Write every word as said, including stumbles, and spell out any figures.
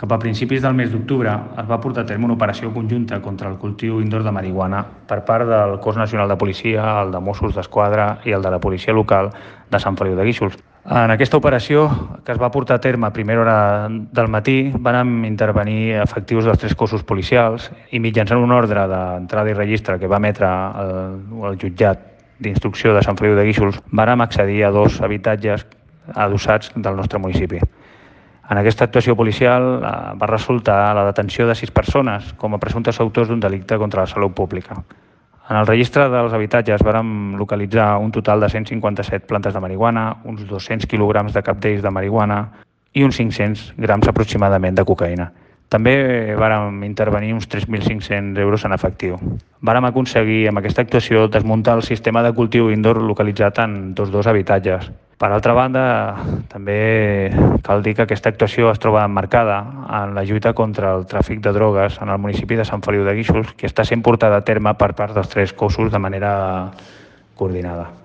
Cap a principis del mes d'octubre es va portar a terme una operació conjunta contra el cultiu indoor de marihuana per part del Cos Nacional de Policia, el de Mossos d'Esquadra i el de la Policia Local de Sant Feliu de Guíxols. En aquesta operació, que es va portar a terme a primera hora del matí, van intervenir efectius dels tres cossos policials i mitjançant un ordre d'entrada i registre que va emetre el, el jutjat d'instrucció de Sant Feliu de Guíxols, vàrem accedir a dos habitatges adossats del nostre municipi. En aquesta actuació policial va resultar la detenció de sis persones com a presumptes autors d'un delicte contra la salut pública. En el registre dels habitatges vàrem localitzar un total de cent cinquanta-set plantes de marihuana, uns dos-cents quilograms de capdells de marihuana i uns cinc-cents grams aproximadament de cocaïna. També vàrem intervenir uns tres mil cinc-cents euros en efectiu. Vàrem aconseguir amb aquesta actuació desmuntar el sistema de cultiu indoor localitzat en tots dos habitatges. Per altra banda, també cal dir que aquesta actuació es troba emmarcada en la lluita contra el tràfic de drogues en el municipi de Sant Feliu de Guíxols, que està sent portada a terme per part dels tres cossos de manera coordinada.